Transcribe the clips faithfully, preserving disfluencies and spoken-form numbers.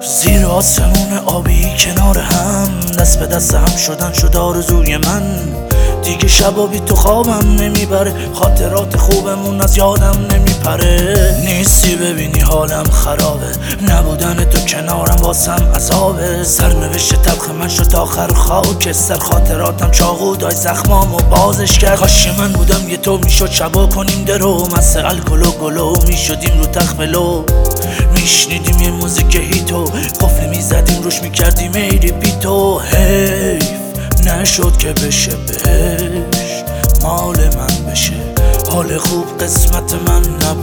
زیر آسمون آبی کنار هم، دست به دست هم شدن شد آرزوی من. دیگه شبا بی تو خوابم نمیبره، خاطرات خوبمون از یادم نمیپره. نیستی ببینی حالم خرابه، نبودن تو کنارم واسم عذابه. سرنوشت تلخ من شد آخر خاکستر، خاطراتم چاقو دای زخمامو بازش کرد. کاش من بودم یه تو میشد شبا کنیم درو، مست الکل و گلو میشدیم رو تخت بلو. میشنیدیم یه موزیک هیتو، قفل میزدیم روش میکردیم ای ریپیتو. حیف نشد که بشه بهش مال من بشه، حال خوب قسمت من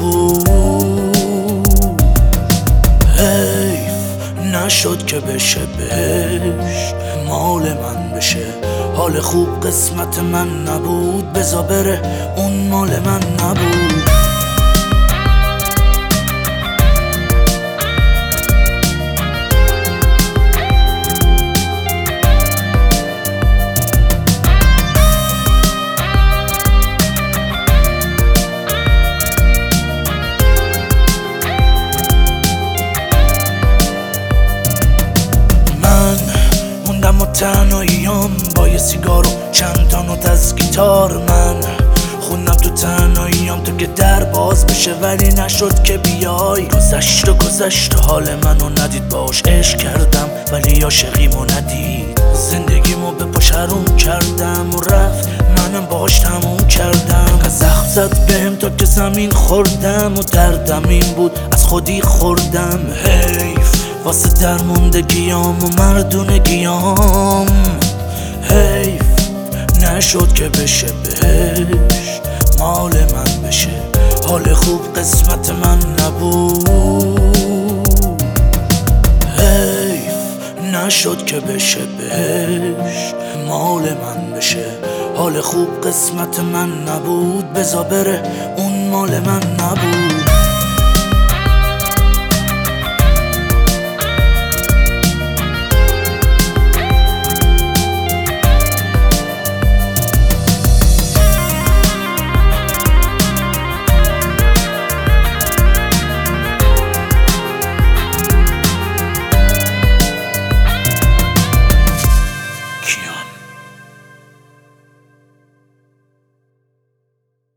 نبود. حیف نشد که بشه بهش مال من بشه، حال خوب قسمت من نبود. بزا بره اون مال من نبود. و تنهاییام با یه سیگار و چند تا نوت از گیتار من خوندم تو تنهاییام تو که در باز بشه، ولی نشد که بیای. گذشت و گذشت و حال منو ندید، باش عشق کردم ولی عاشقیمو ندید. زندگیمو به پاش حروم کردم و رفت، منم باش تموم کردم. زخم زد بهم تا که زمین خوردم و دردم این بود از خودی خوردم. حیف واسه درموندگیام و مردونگیام. حیف نشد که بشه بهش مال من بشه، حال خوب قسمت من نبود. حیف نشد که بشه بهش مال من بشه، حال خوب قسمت من نبود. بزا بره اون مال من نبود.